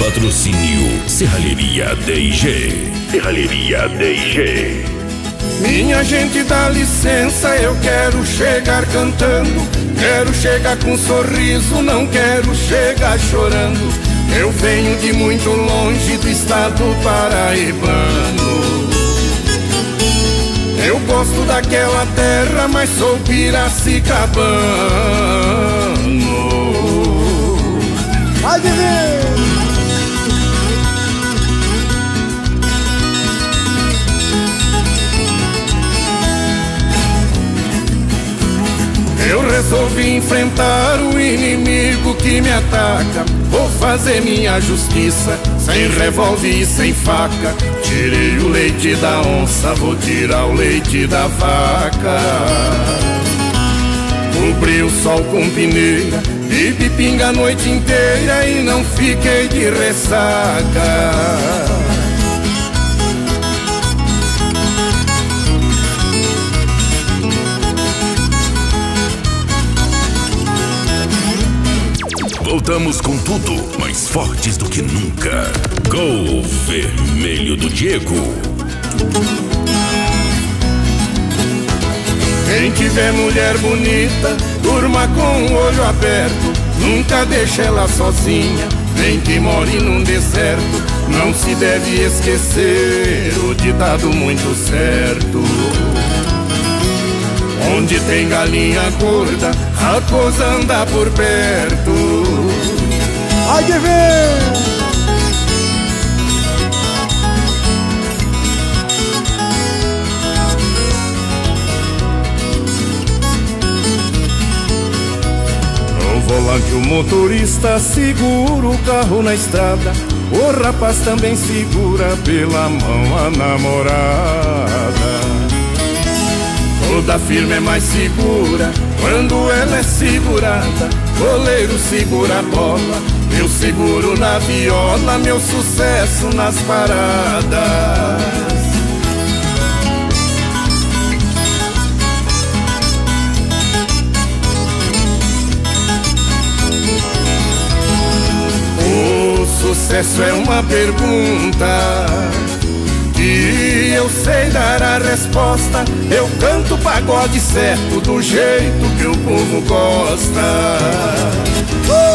Patrocínio Serralheria D&G. Serralheria D&G. Minha gente, dá licença, eu quero chegar cantando. Quero chegar com sorriso, não quero chegar chorando. Eu venho de muito longe do estado paraibano. Eu gosto daquela terra, mas sou piracicabano. Vai viver! Eu resolvi enfrentar o inimigo que me ataca. Vou fazer minha justiça, sem revólver e sem faca. Tirei o leite da onça, vou tirar o leite da vaca. Cobri o sol com peneira, bebi pinga a noite inteira e não fiquei de ressaca. Voltamos com tudo, mais fortes do que nunca. Gol Vermelho do Diego. Quem tiver mulher bonita, durma com o olho aberto. Nunca deixe ela sozinha, nem que more num deserto. Não se deve esquecer o ditado muito certo: onde tem galinha gorda, raposa anda por perto. Vai de ver! No volante o motorista segura o carro na estrada. O rapaz também segura pela mão a namorada. Toda firma é mais segura quando ela é segurada. Goleiro segura a bola, eu seguro na viola, meu sucesso nas paradas. O sucesso é uma pergunta que eu sei dar a resposta. Eu canto pagode certo, do jeito que o povo gosta.